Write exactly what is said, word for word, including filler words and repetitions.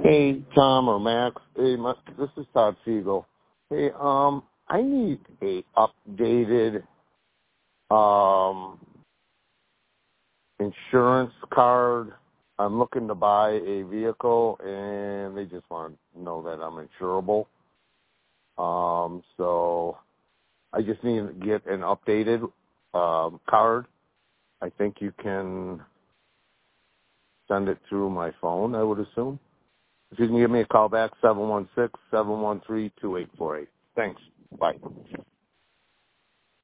Hey, Tom or Max. Hey, my, this is Todd Siegel. Hey, um, I need a updated um insurance card. I'm looking to buy a vehicle, and they just want to know that I'm insurable. Um, so I just need to get an updated um, card. I think you can send it through my phone, I would assume. If you can give me a call back, seven one six, seven one three, two eight four eight. Thanks. Bye.